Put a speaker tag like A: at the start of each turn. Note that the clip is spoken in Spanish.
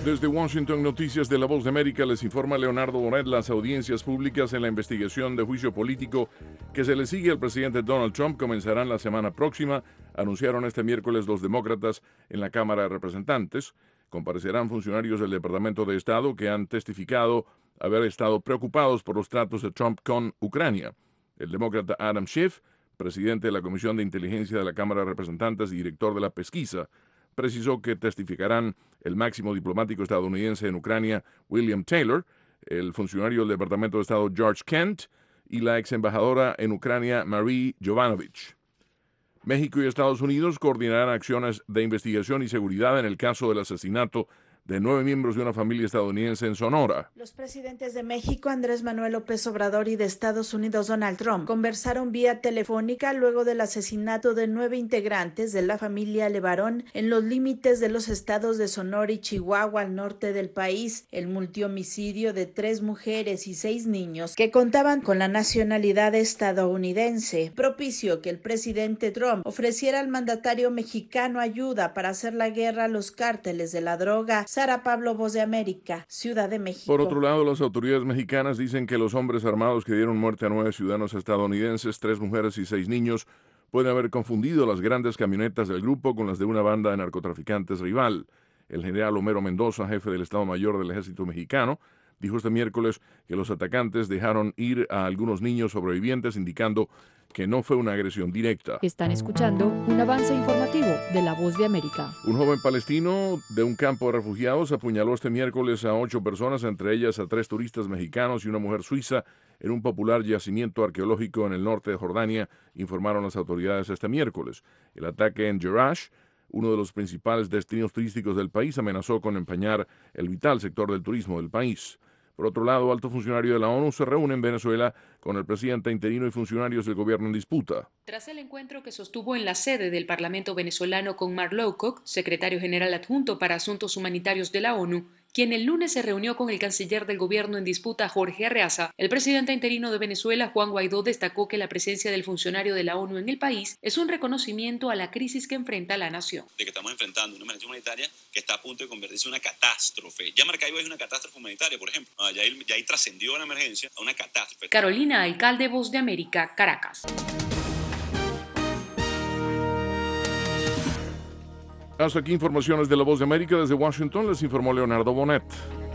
A: Desde Washington, Noticias de La Voz de América, les informa Leonardo Bonet. Las audiencias públicas en la investigación de juicio político que se le sigue al presidente Donald Trump comenzarán la semana próxima, anunciaron este miércoles los demócratas en la Cámara de Representantes. Comparecerán funcionarios del Departamento de Estado que han testificado haber estado preocupados por los tratos de Trump con Ucrania. El demócrata Adam Schiff, presidente de la Comisión de Inteligencia de la Cámara de Representantes y director de la pesquisa, precisó que testificarán el máximo diplomático estadounidense en Ucrania, William Taylor, el funcionario del Departamento de Estado George Kent y la ex embajadora en Ucrania Marie Jovanovic. México y Estados Unidos coordinarán acciones de investigación y seguridad en el caso del asesinato de 9 miembros de una familia estadounidense en Sonora.
B: Los presidentes de México, Andrés Manuel López Obrador, y de Estados Unidos, Donald Trump, conversaron vía telefónica luego del asesinato de 9 integrantes de la familia Levarón en los límites de los estados de Sonora y Chihuahua, al norte del país. El multihomicidio de 3 mujeres y 6 niños que contaban con la nacionalidad estadounidense propició que el presidente Trump ofreciera al mandatario mexicano ayuda para hacer la guerra a los cárteles de la droga. Sara Pablo, Voz de América, Ciudad de México.
A: Por otro lado, las autoridades mexicanas dicen que los hombres armados que dieron muerte a 9 ciudadanos estadounidenses, 3 mujeres y 6 niños, pueden haber confundido las grandes camionetas del grupo con las de una banda de narcotraficantes rival. El general Homero Mendoza, jefe del Estado Mayor del Ejército Mexicano, dijo este miércoles que los atacantes dejaron ir a algunos niños sobrevivientes, indicando que no fue una agresión directa.
C: Están escuchando un avance informativo de La Voz de América.
A: Un joven palestino de un campo de refugiados apuñaló este miércoles a 8 personas, entre ellas a 3 turistas mexicanos y una mujer suiza, en un popular yacimiento arqueológico en el norte de Jordania, informaron las autoridades este miércoles. El ataque en Jerash, uno de los principales destinos turísticos del país, amenazó con empañar el vital sector del turismo del país. Por otro lado, alto funcionario de la ONU se reúne en Venezuela con el presidente interino y funcionarios del gobierno en disputa.
D: Tras el encuentro que sostuvo en la sede del Parlamento venezolano con Mark Lowcock, secretario general adjunto para Asuntos Humanitarios de la ONU, quien el lunes se reunió con el canciller del gobierno en disputa, Jorge Arreaza, el presidente interino de Venezuela, Juan Guaidó, destacó que la presencia del funcionario de la ONU en el país es un reconocimiento a la crisis que enfrenta la nación.
E: De que estamos enfrentando una emergencia humanitaria que está a punto de convertirse en una catástrofe. Ya Maracaibo es una catástrofe humanitaria, por ejemplo. Ya ahí trascendió la emergencia a una catástrofe.
D: Carolina Alcalde, Voz de América, Caracas.
A: Hasta aquí informaciones de La Voz de América. Desde Washington les informó Leonardo Bonet.